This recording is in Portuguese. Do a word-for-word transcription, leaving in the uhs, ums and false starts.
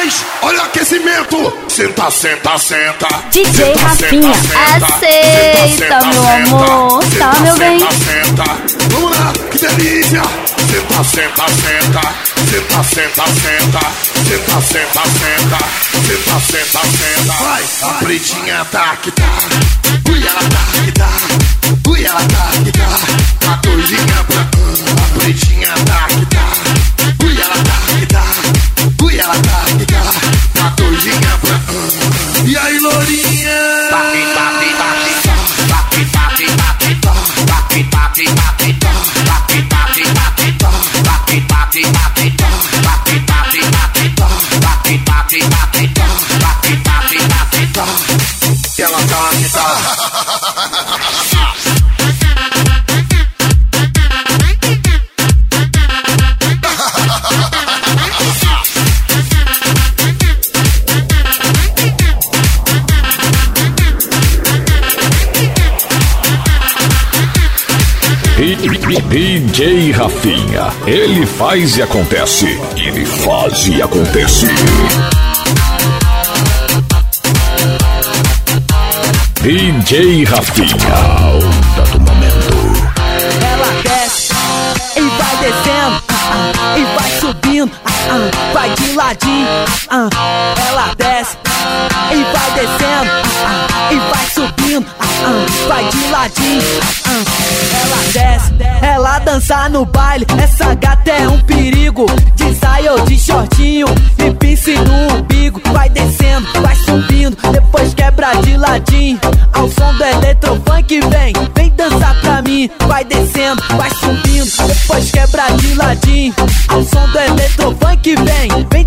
faz, olha o aquecimento. Senta, senta, senta. D J Rafinha, aceita, meu amor. Tá, meu bem? Senta, vamos lá, que delícia. Senta, senta, senta. Senta, senta, senta. Senta, senta, senta. Senta, senta, senta. Vai, a pretinha tá que tá. Ui, ela tá que tá. Ui, ela tá que tá. A coisinha pra a pretinha tá que tá. Ui, ela tá que tá. Ui, ela tá que tá. A coisinha pra e aí, lourinha? Bate, bate, bate. Bate, bate, bate. Bate, bate, bate. Bate, bate, bate. Bate, bate, bate. Bate, bate, bate. Bate, bate, bate. Bate, bate, bate. E ela tá que tá. D J Rafinha, ele faz e acontece. Ele faz e acontece. D J Rafinha, onda do momento. Ela desce e vai descendo, uh, uh, e vai subindo, uh, uh, vai de ladinho. Uh, ela desce e vai descendo, uh, uh, e vai subindo, uh, uh, vai de ladinho. Uh, ela desce, ela dança no baile. Essa gata é um perigo. De saia ou de shortinho e pince no umbigo. Vai descendo, vai subindo, depois quebra de ladinho. Ao som do eletrofunk vem, vem dançar pra mim. Vai descendo, vai subindo, depois quebra de ladinho. Ao som do eletrofunk vem, vem